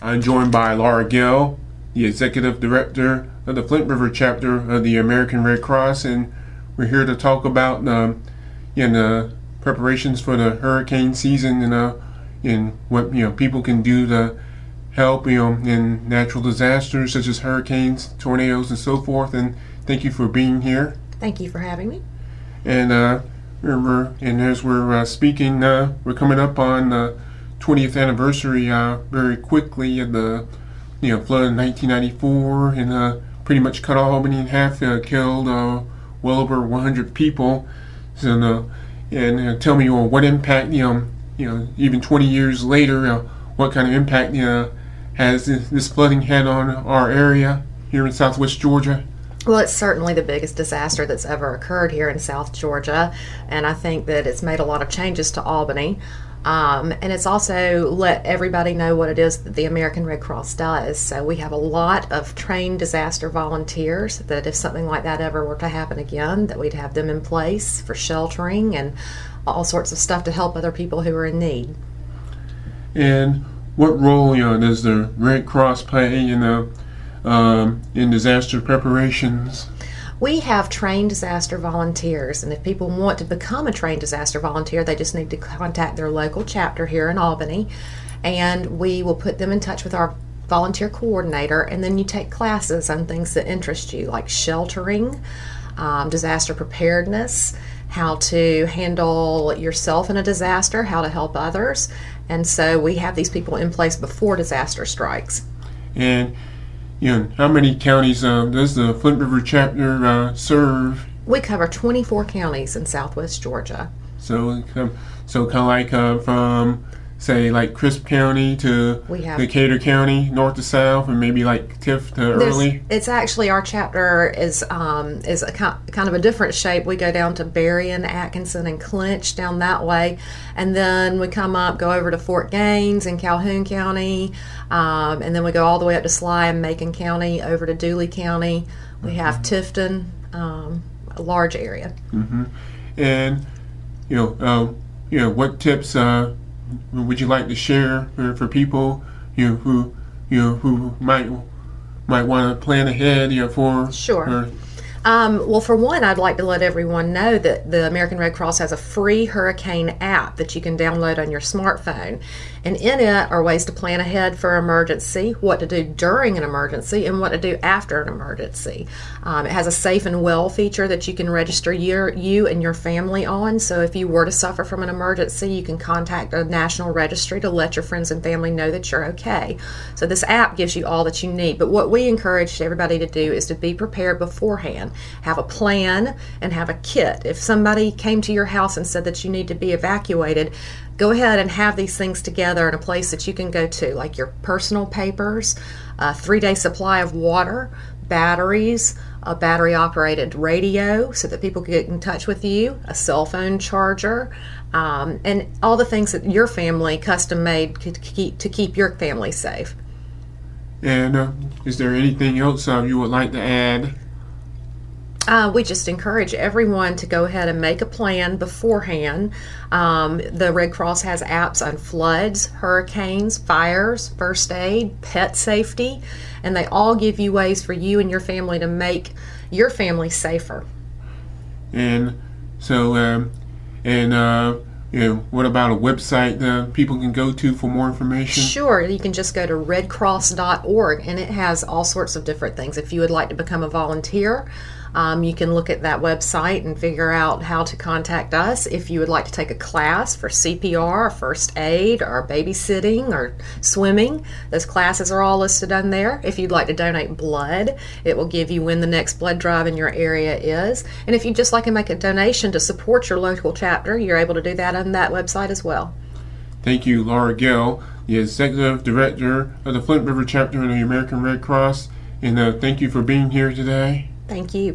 I'm joined by Laura Gill, the Executive Director of the Flint River Chapter of the American Red Cross, and we're here to talk about preparations for the hurricane season and what people can do to help in natural disasters such as hurricanes, tornadoes, and so forth. And thank you for being here. Thank you for having me. And as we're speaking, we're coming up on the 20th anniversary very quickly of the flood in 1994, and pretty much cut Albany in half, killed well over 100 people. So tell me what impact even 20 years later, what kind of impact has this flooding had on our area here in Southwest Georgia? Well, it's certainly the biggest disaster that's ever occurred here in South Georgia, and I think that it's made a lot of changes to Albany. And it's also let everybody know what it is that the American Red Cross does. So we have a lot of trained disaster volunteers that if something like that ever were to happen again, that we'd have them in place for sheltering and all sorts of stuff to help other people who are in need. And what role does the Red Cross play in disaster preparations? We have trained disaster volunteers, and if people want to become a trained disaster volunteer, they just need to contact their local chapter here in Albany, and we will put them in touch with our volunteer coordinator, and then you take classes on things that interest you, like sheltering, disaster preparedness, how to handle yourself in a disaster, how to help others, and so we have these people in place before disaster strikes. And how many counties does the Flint River Chapter serve? We cover 24 counties in Southwest Georgia. So kind of like from, say, like Crisp County to Decatur County, north to south, and maybe like Tiff to Early? It's actually, our chapter is a kind of a different shape. We go down to Berrien, Atkinson, and Clinch down that way, and then we come up, go over to Fort Gaines in Calhoun County, and then we go all the way up to Sly and Macon County, over to Dooley County. We have Tifton, a large area. Mm-hmm. And what tips would you like to share for people who might want to plan ahead for? Sure. Well, for one, I'd like to let everyone know that the American Red Cross has a free hurricane app that you can download on your smartphone. And in it are ways to plan ahead for emergency, what to do during an emergency, and what to do after an emergency. It has a safe and well feature that you can register you and your family on. So if you were to suffer from an emergency, you can contact a national registry to let your friends and family know that you're okay. So this app gives you all that you need. But what we encourage everybody to do is to be prepared beforehand. Have a plan and have a kit. If somebody came to your house and said that you need to be evacuated, go ahead and have these things together in a place that you can go to, like your personal papers, a 3-day supply of water, batteries, a battery-operated radio so that people can get in touch with you, a cell phone charger, and all the things that your family custom-made to keep your family safe. And is there anything else you would like to add? We just encourage everyone to go ahead and make a plan beforehand. The Red Cross has apps on floods, hurricanes, fires, first aid, pet safety, and they all give you ways for you and your family to make your family safer. And so, what about a website that people can go to for more information? Sure, you can just go to redcross.org, and it has all sorts of different things. If you would like to become a volunteer, you can look at that website and figure out how to contact us. If you would like to take a class for CPR, or first aid, or babysitting, or swimming, those classes are all listed on there. If you'd like to donate blood, it will give you when the next blood drive in your area is. And if you'd just like to make a donation to support your local chapter, you're able to do that on that website as well. Thank you, Laura Gill, the Executive Director of the Flint River Chapter of the American Red Cross, and thank you for being here today. Thank you.